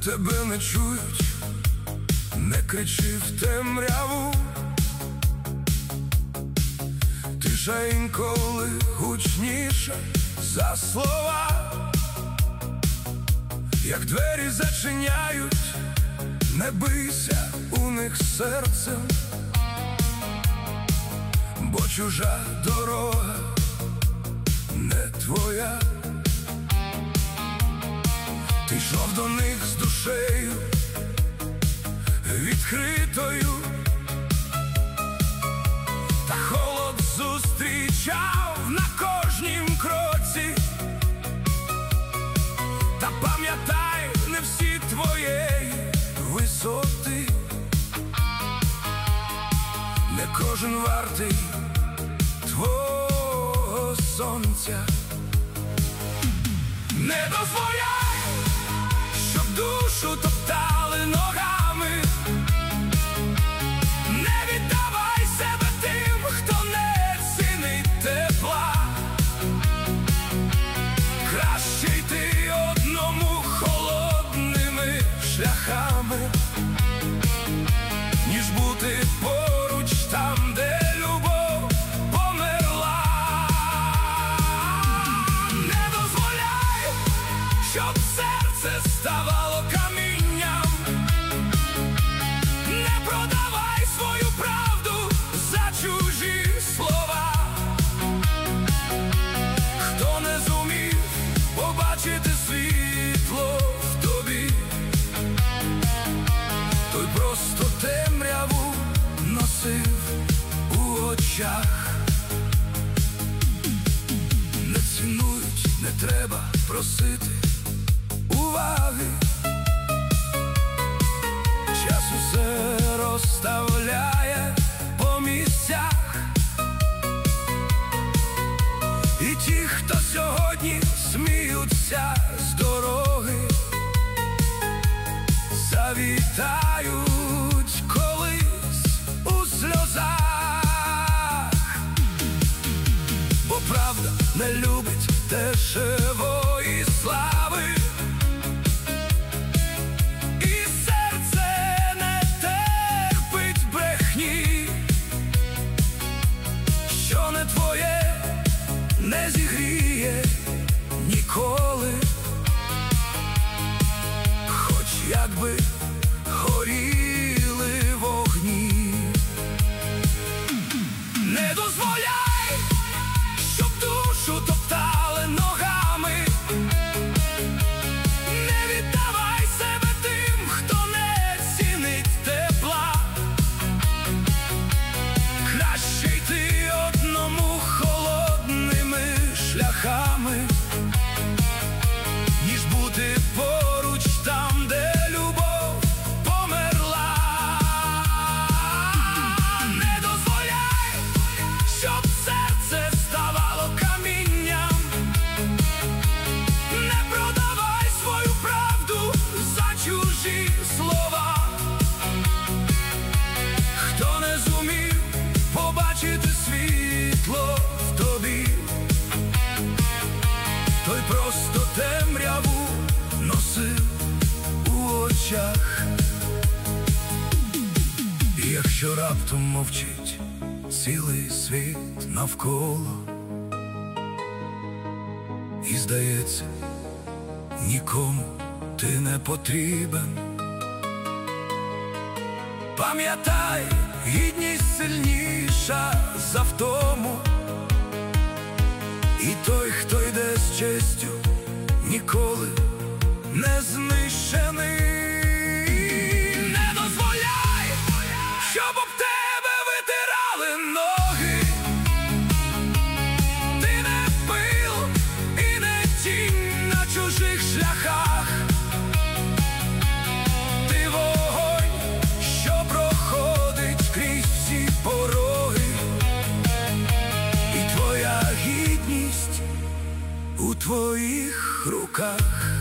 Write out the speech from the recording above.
тебе не чують, не кричи в темряву. Тиша інколи гучніша за слова. Як двері зачиняють, не бийся у них серцем, бо чужа дорога не твоя. Ти йшов до них з душею відкритою, та холод зустрічав на кожнім кроці. Та пам'ятай, не всі твоєї висоти, не кожен вартий твого сонця. Не дозволяй, щоб душу топтали ногами. Не віддавай себе тим, хто не цінить тепла. Краще йти одному холодними шляхами, ніж бути поруч там, де любов померла. Не дозволяй, щоб серце ставало камінням. Не продавай свою правду за чужі слова. Хто не зумів побачити світло в тобі, той просто темряву носив у очах. Не цінують, не треба просити уваги. Час усе розставляє по місцях. І ті, хто сьогодні сміються з дороги, завітають колись у сльозах. Бо правда не любить дешевої слави, і серце не терпить брехні. Що не твоє, не зігріє ніколи, хоч якби горіли вогні. Не дозволяй, щоб душу топтали ногами. Не віддавай себе тим, хто не цінить тепла. Краще йти одному холодними шляхами, ніж бути поруч там, де любов померла. Не дозволяй, щоб серце ставало камінням. Не продавай свою правду за чужі слова. Хто не зумів побачити світло в тобі, той просто темряву носив у очах. І якщо раптом мовчить цілий світ навколо, і здається, нікому ти не потрібен, пам'ятай, гідність сильніша за втому. І той, хто йде з честю, ніколи не знищений. Не дозволяй, щоб об тебе витирали ноги. Ти не пил і не тінь на чужих шляхах. Ти вогонь, що проходить крізь всі пороги. І твоя гідність у твоїх руках.